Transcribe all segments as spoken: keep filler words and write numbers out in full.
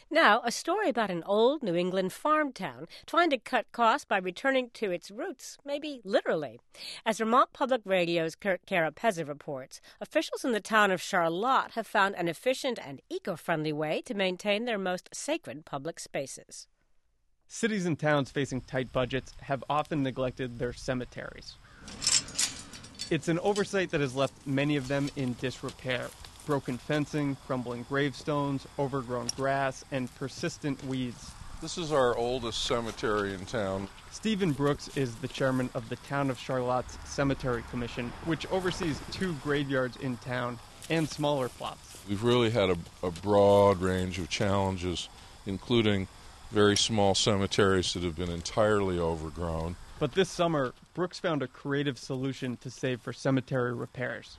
Now, a story about an old New England farm town trying to cut costs by returning to its roots, maybe literally. As Vermont Public Radio's Kurt Carapezza reports, officials in the town of Charlotte have found an efficient and eco-friendly way to maintain their most sacred public spaces. Cities and towns facing tight budgets have often neglected their cemeteries. It's an oversight that has left many of them in disrepair. Broken fencing, crumbling gravestones, overgrown grass, and persistent weeds. This is our oldest cemetery in town. Stephen Brooks is the chairman of the Town of Charlotte's Cemetery Commission, which oversees two graveyards in town and smaller plots. We've really had a, a broad range of challenges, including very small cemeteries that have been entirely overgrown. But this summer, Brooks found a creative solution to save for cemetery repairs.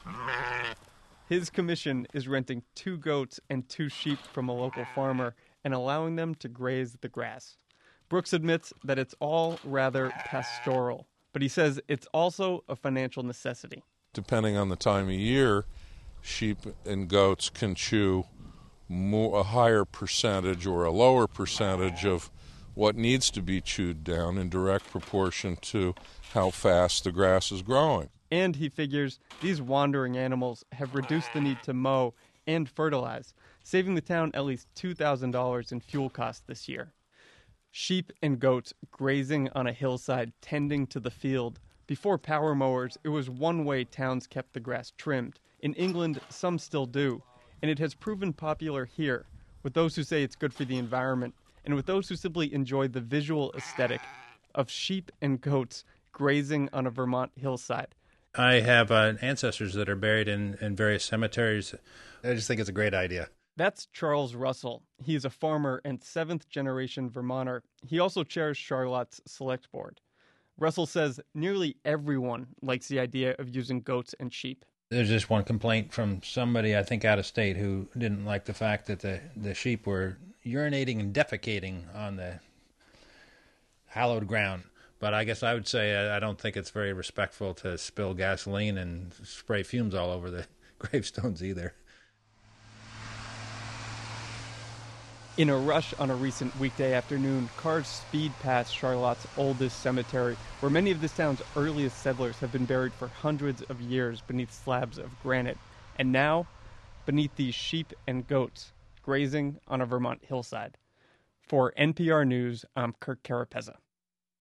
His commission is renting two goats and two sheep from a local farmer and allowing them to graze the grass. Brooks admits that it's all rather pastoral, but he says it's also a financial necessity. Depending on the time of year, sheep and goats can chew more, a higher percentage or a lower percentage of what needs to be chewed down in direct proportion to how fast the grass is growing. And he figures these wandering animals have reduced the need to mow and fertilize, saving the town at least two thousand dollars in fuel costs this year. Sheep and goats grazing on a hillside tending to the field. Before power mowers, it was one way towns kept the grass trimmed. In England, some still do, and it has proven popular here, with those who say it's good for the environment, and with those who simply enjoy the visual aesthetic of sheep and goats grazing on a Vermont hillside. I have uh, ancestors that are buried in, in various cemeteries. I just think it's a great idea. That's Charles Russell. He is a farmer and seventh-generation Vermonter. He also chairs Charlotte's Select Board. Russell says nearly everyone likes the idea of using goats and sheep. There's just one complaint from somebody, I think, out of state who didn't like the fact that the, the sheep were urinating and defecating on the hallowed ground. But I guess I would say I don't think it's very respectful to spill gasoline and spray fumes all over the gravestones either. In a rush on a recent weekday afternoon, cars speed past Charlotte's oldest cemetery, where many of this town's earliest settlers have been buried for hundreds of years beneath slabs of granite. And now, beneath these sheep and goats, grazing on a Vermont hillside. For N P R News, I'm Kurt Carapezza.